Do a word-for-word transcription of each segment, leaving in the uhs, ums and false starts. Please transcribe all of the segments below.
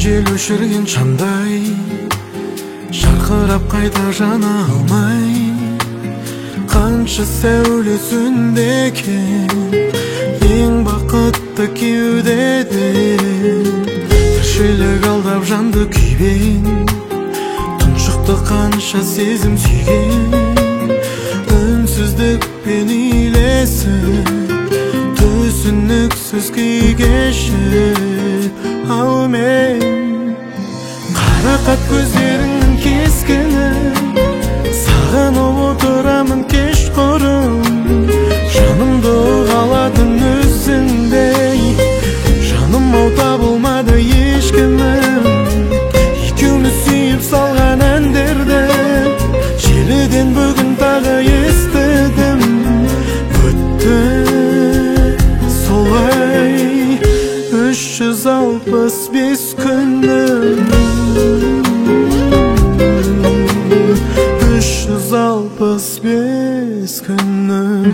жел өшірген шамдай жарқырап қайта жана алмай, қанша сәуле сөнді екен ең бақытты кеудеде. Тіршілік алдап жанды күйбен, тұншықты қанша сезім сүйген. Үнсіздікпен үйлесіп, түсініксіз күй кешіп, ал мен қарақат көздеріңнің кескіні, сағынып отырамын кешқұрым. Жанымды қалатын өзіңдей, жаным-ау табылмады ешкімім. Екеуміз сүйіп салған әндерді желіден бүгін тағы естідім. Өтті солай үш жүз алпыс бес күнім, үш жүз алпыс бес күнім.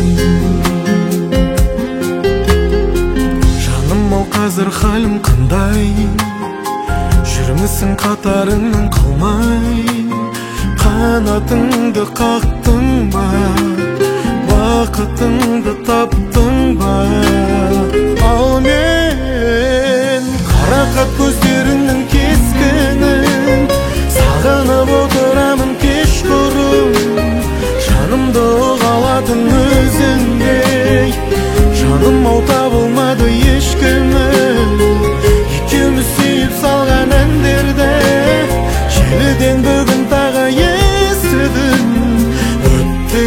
Жаным-ау қазір халім қандай, жүрмісің қатарыңнан қалмай. Қанатыңды қақтың ба, бақытыңды таптың ба? Ал мен қарақат көздеріңнің кескінін, сағынып отырамын кешқұрым. Жанымды қалатын өзіңдей, жаным-ау табылмады ешкімім. Екеуміз сүйіп салған әндерді желіден бүгін тағы естідім. Өтті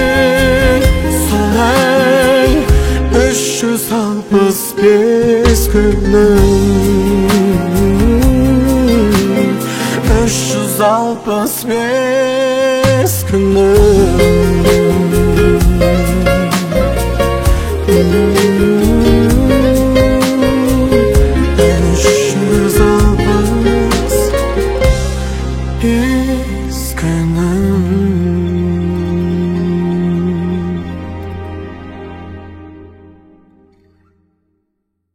солай үш жүз алпыс бес күнім, үш жүз алпыс бес күнім.